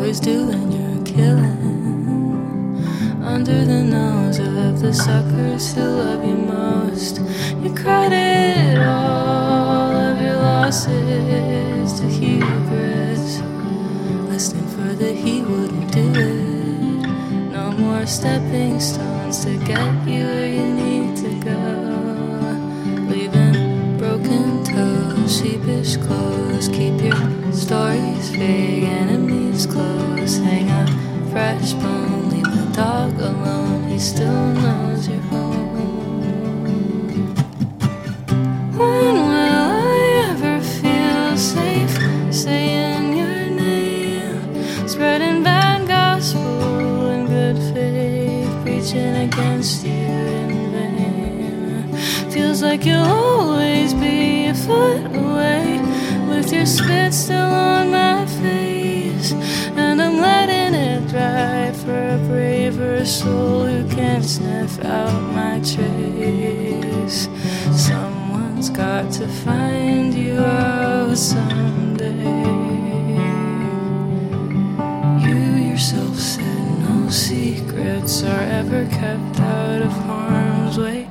always do when you're killing under the nose of the suckers who love you most. You credit all of your losses to hubris, listening for the he wouldn't do it. No more stepping stones to get you where you need to go. Leaving broken toes, sheepish clothes. Keep your stories vague, enemies close. Hang a fresh bone, leave the dog alone. He still knows you're home. When will I ever feel safe saying your name? Spreading bad gospel and good faith, preaching against you in vain. Feels like you'll always be a foot away, with your spit still on my face. And I'm letting it dry for a braver soul who can't sniff out my trace. Someone's got to find you out someday. You yourself said no secrets are ever kept out of harm's way.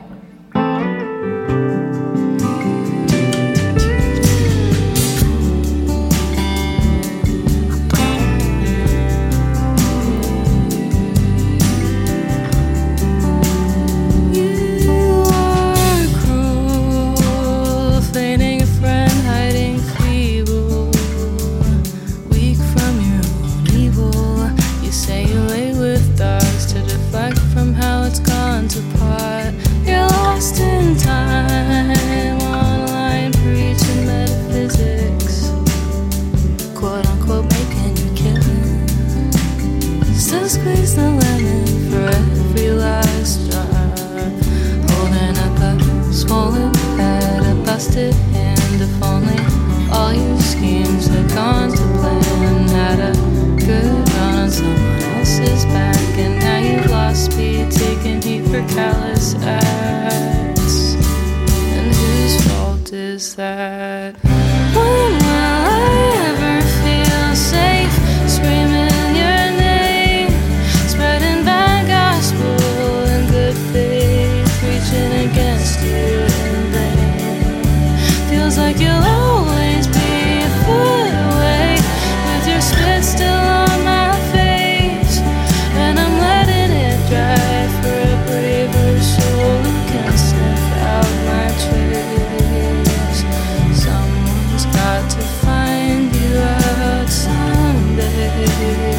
Squeeze the lemon for every last drop, holding up a swollen head, a busted hand. If only all your schemes had gone to plan. Had a good run on someone else's back, and now you've lost speed, taking heat for callous acts. And whose fault is that? When will I ever feel safe screaming your name? Spreading bad gospel and good faith, preaching against you in vain. Feels like you'll always be a foot away, with your spit still on my face. And I'm letting it dry for a braver soul who can sniff out my trace. Someone's got to find you out someday.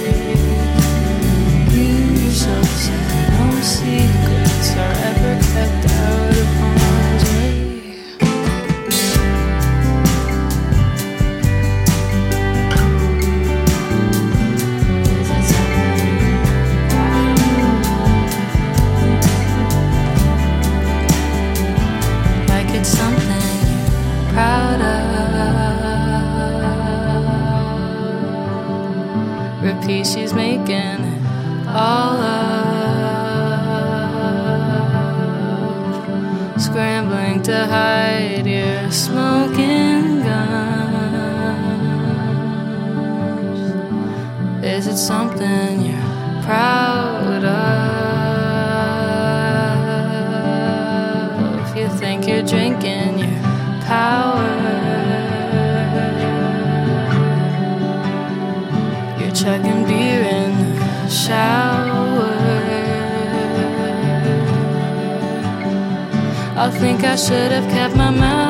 So sad, no secrets are ever kept out of harm's way. Like it's something you're proud of. Repeat, she's making it all up. Scrambling to hide your smoking guns. Is it something you're proud of? You think you're drinking your power. You're chugging beer in the shower. I think I should have kept my mouth